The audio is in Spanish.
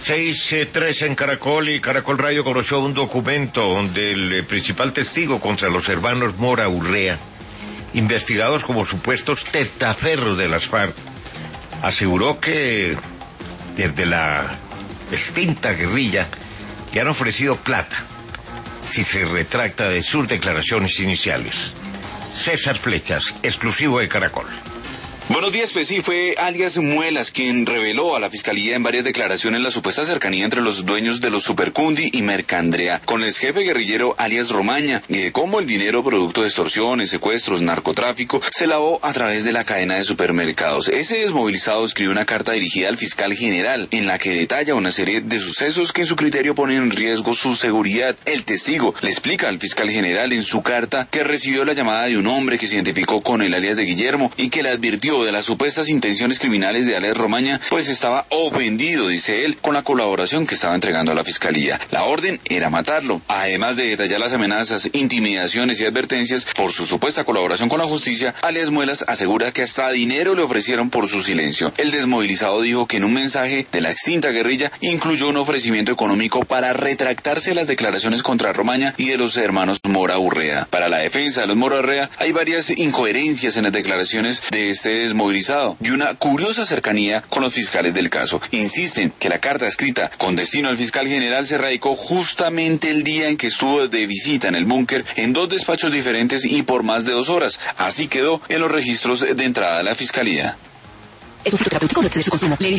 6:13 en Caracol, y Caracol Radio conoció un documento donde el principal testigo contra los hermanos Mora Urrea, investigados como supuestos testaferros de las FARC, aseguró que desde la extinta guerrilla le han ofrecido plata si se retracta de sus declaraciones iniciales. César Flechas, exclusivo de Caracol. Buenos días, pues sí, fue alias Muelas quien reveló a la Fiscalía en varias declaraciones la supuesta cercanía entre los dueños de los Supercundi y Mercandrea con el jefe guerrillero alias Romaña, y de cómo el dinero producto de extorsiones, secuestros, narcotráfico se lavó a través de la cadena de supermercados. Ese desmovilizado escribió una carta dirigida al fiscal general en la que detalla una serie de sucesos que en su criterio ponen en riesgo su seguridad. El testigo le explica al fiscal general en su carta que recibió la llamada de un hombre que se identificó con el alias de Guillermo y que le advirtió de las supuestas intenciones criminales de alias Romaña, pues estaba ofendido, dice él, con la colaboración que estaba entregando a la fiscalía. La orden era matarlo, además de detallar las amenazas, intimidaciones y advertencias por su supuesta colaboración con la justicia. Alias Muelas asegura que hasta dinero le ofrecieron por su silencio. El desmovilizado dijo que en un mensaje de la extinta guerrilla incluyó un ofrecimiento económico para retractarse de las declaraciones contra Romaña y de los hermanos Mora Urrea. Para la defensa de los Mora Urrea hay varias incoherencias en las declaraciones de este desmovilizado y una curiosa cercanía con los fiscales del caso. Insisten que la carta escrita con destino al fiscal general se radicó justamente el día en que estuvo de visita en el búnker en 2 despachos diferentes y por más de 2 horas. Así quedó en los registros de entrada de la fiscalía. Es un fitoterapéutico, no excede su consumo.